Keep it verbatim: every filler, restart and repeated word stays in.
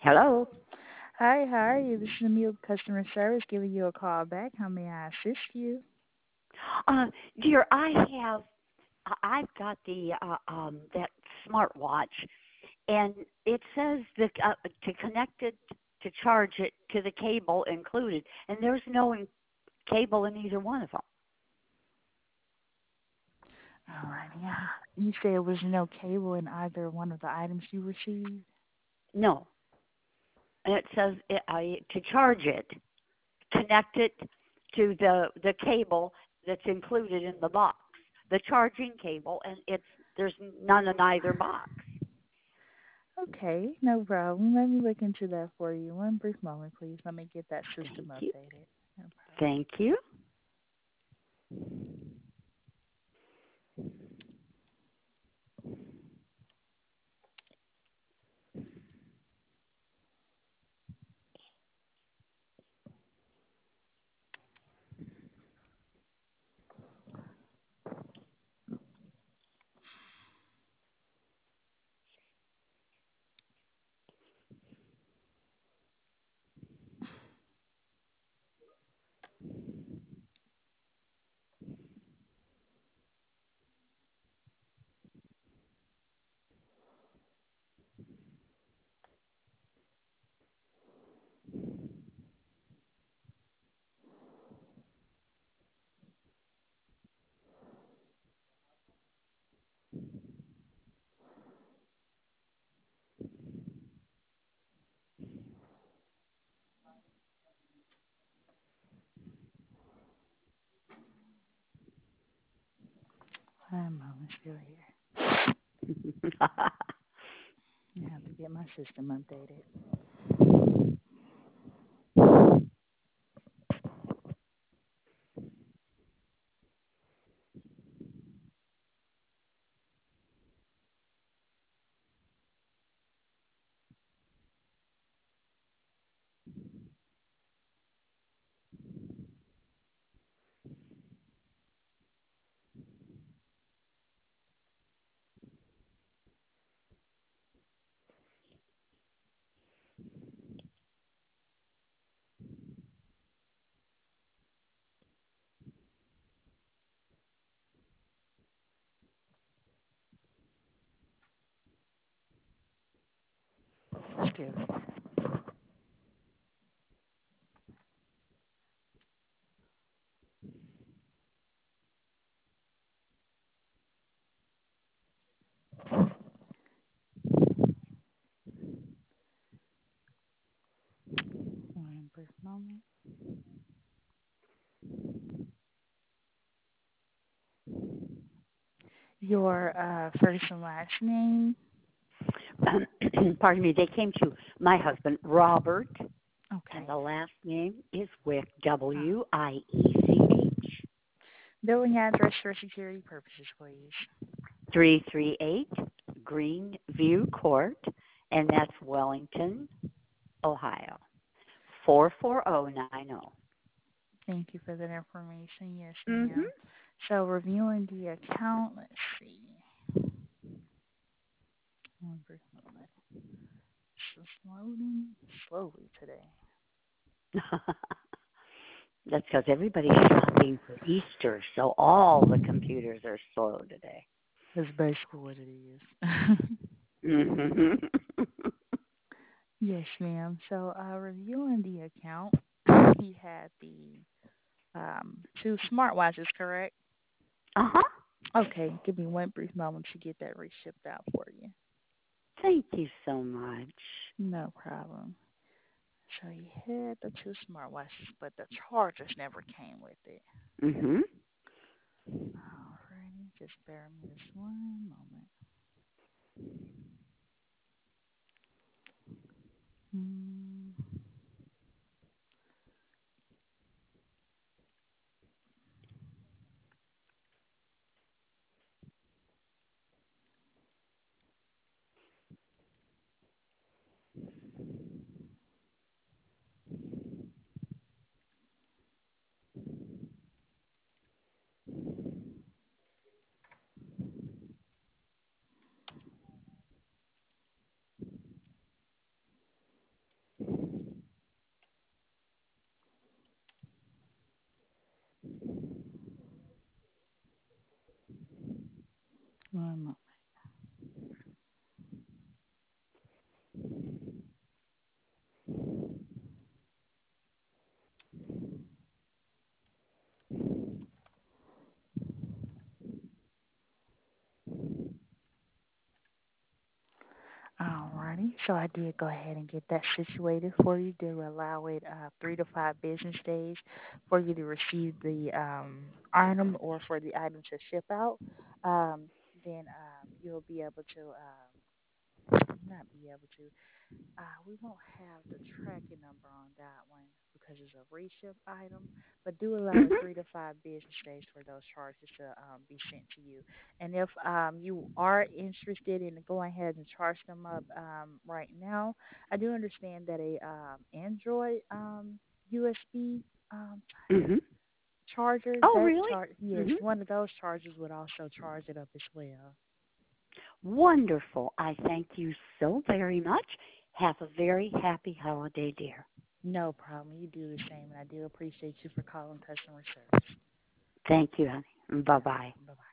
Hello. Hi, how are you? This is Emil Customer Service giving you a call back. How may I assist you? Uh, dear, I have I- I've got the uh, um that smartwatch, and it says the uh, to connect it to charge it to the cable included, and there's no in- cable in either one of them. Alrighty. Yeah. You said there was no cable in either one of the items you received? No, and it says it, I, to charge it, connect it to the the cable that's included in the box, the charging cable, and it's there's none in either box. Okay, no problem. Let me look into that for you. One brief moment, please. Let me get that Thank system you. updated. No problem. Thank you. One moment, still here. I have to get my system updated. Still here. One brief moment. Your uh, first and last name? Um, pardon me, they came to my husband, Robert, and Okay. the last name is Wick, Uh, W I E C H, billing address for security purposes, please. three three eight Greenview Court, and that's Wellington, Ohio, four four zero nine zero. Thank you for that information. Yes, Mm-hmm. ma'am. So reviewing the account, let's see. One brief moment. It's just loading slowly today. That's because everybody's shopping for Easter, so all the computers are slow today. That's basically what it is. Mm-hmm. Yes, ma'am. So uh, reviewing the account, he had the um, two smartwatches, correct? Uh-huh. Okay, give me one brief moment to get that reshipped out for you. Thank you so much. No problem. So he had the two smartwatches, but the chargers never came with it. Mm-hmm. Alrighty, just bear me this one moment. Hmm. One moment. Alrighty, so I did go ahead and get that situated for you. Did allow it uh, three to five business days for you to receive the um, item or for the item to ship out. Um, then um, you'll be able to um, not be able to. Uh, we won't have the tracking number on that one because it's a reship item, but do allow it Mhm. three to five business days for those charges to um, be sent to you. And if um, you are interested in going ahead and charge them up um, right now, I do understand that a um, Android um, U S B um, Mhm. charger, Oh, that really? char- yes, Mhm. one of those chargers would also charge it up as well. Wonderful. I thank you so very much. Have a very happy holiday, dear. No problem. You do the same, and I do appreciate you for calling customer service. Thank you, honey. Bye All bye. right. Bye-bye.